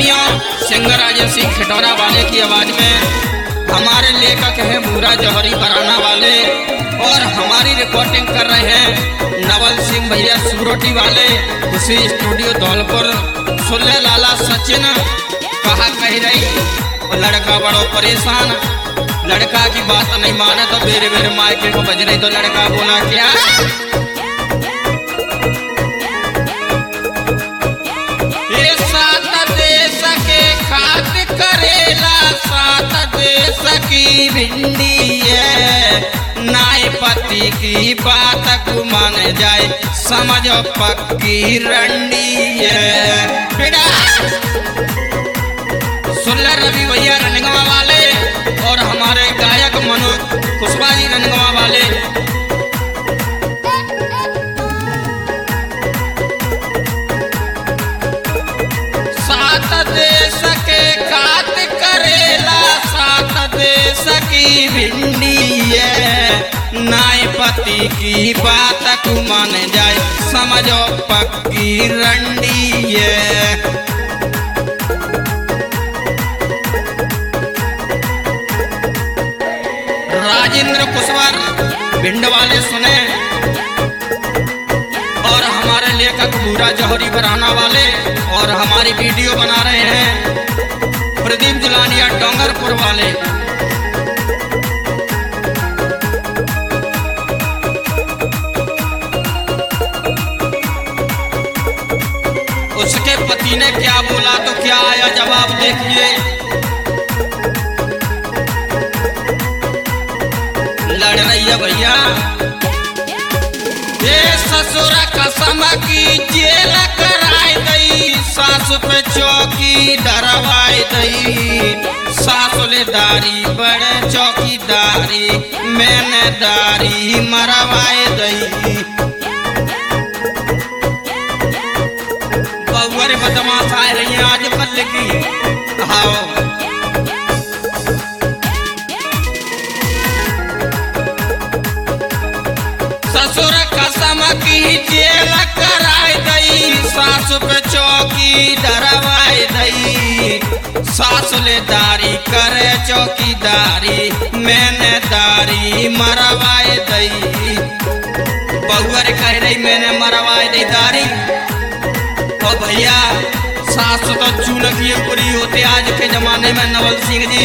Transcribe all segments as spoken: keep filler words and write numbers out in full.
कहानियों सिंगर राजेश सिंह खिटौरा वाले की आवाज में हमारे लेखक हैं भूरा जौहरी बराना वाले और हमारी रिकॉर्डिंग कर रहे हैं नवल सिंह भैया सुरोटी वाले उसी स्टूडियो धौलपुर। सुल्ले लाला सचिन कहा कह रही लड़का बड़ो परेशान, लड़का की बात नहीं माने तो बेरे बेरे मायके को बज रही तो लड़का बोला क्या की भिंडी है नाय पति की बात को मान जाए समझो पक्की रंडी है। बेटा सुल्ला रवि भैया रनगवा वाले और हमारे गायक मनोज कुशवाहा जी रनगवा वाले। सात देश के खात करेला सात देश की भिंडी है नाय पति की बात को मान जाए समझो पक्की रंडी है। राजेंद्र कुशवाहा भिंड वाले सुने और हमारे लेखक भूरा जौहरी बराना वाले और हमारी वीडियो बना रहे हैं प्रदीप जिलानिया डोंगरपुर वाले। उसके पति ने क्या बोला तो क्या आया जवाब देखिए। लड़ रही है भैया ये ससुर कसम की जेल कराई दई सासु पे चौकी डरवाई दई सासुले दारी बड़े चौकीदारी मैंने दारी मरवाई दई। बहुअरे बदमाश आ रही है आज कल की हाँ ससुर कसम की जेल कराई दई सासु पे चौकी डरवाई दई सासुले दारी करे चौकीदारी मैंने दारी मरवाई दई। बहुअर कह रही मैंने मरवाई दी दारी तो भैया सास तो चूनकी पूरी होते आज के जमाने में नवल सिंह जी।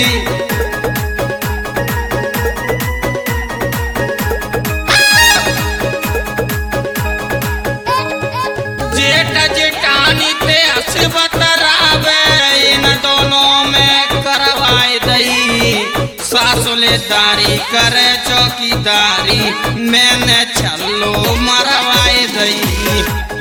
जेठ जेठानी पे हसबत रावे इन दोनों में करवाई दई सासुले दारी करे चौकीदारी मैंने छल्लो मरवाई दई।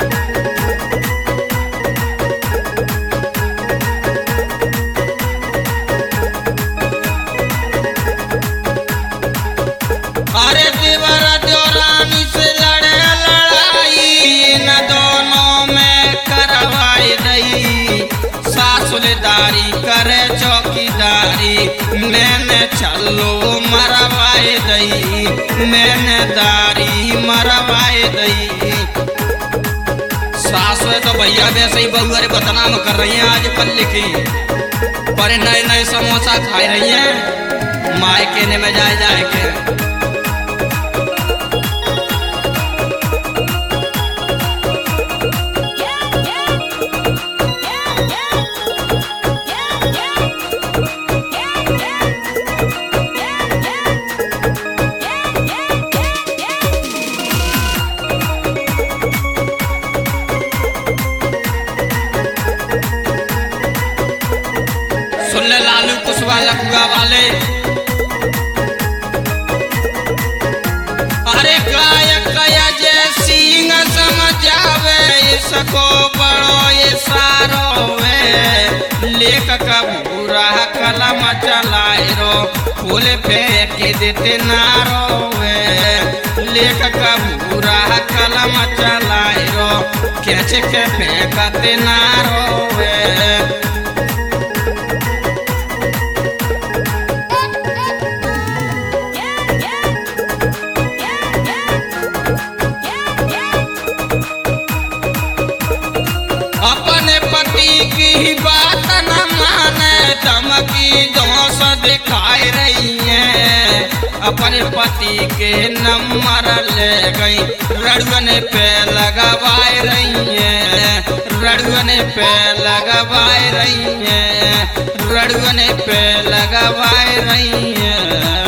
अरे देवर देवरानी से लड़े लड़ाई इन दोनों में करवाई दई सासुलेदारी करे चौकीदारी मैंने चलो मरवाई दई मैंने दारी मरवाई दई। सास तो भैया वैसे ही बहुअरे बदनाम कर रही हैं आज कल की पर नए नए समोसा खा रही हैं मायके ने में जाए जाए के। सुल्ले लालू कुशवाहा लखुआ वाले अरे गायक गया जय सिंह समझावे इसको बड़ो ये सारो वे लेखक भूरा कलम चलाए रो फूल फेंक देते नारो वे लेखक भूरा कलम चलाए रो खींच के फेंकते नारो वे। अपने पति की बात न धमकी दोष दिखाई रही है, अपने पति के नंबर ले गई, रड़ुअन पे लगवाए रही है, रड़ुअन पे लगवाए रही है, रड़ुअन पे लगवाए रही है।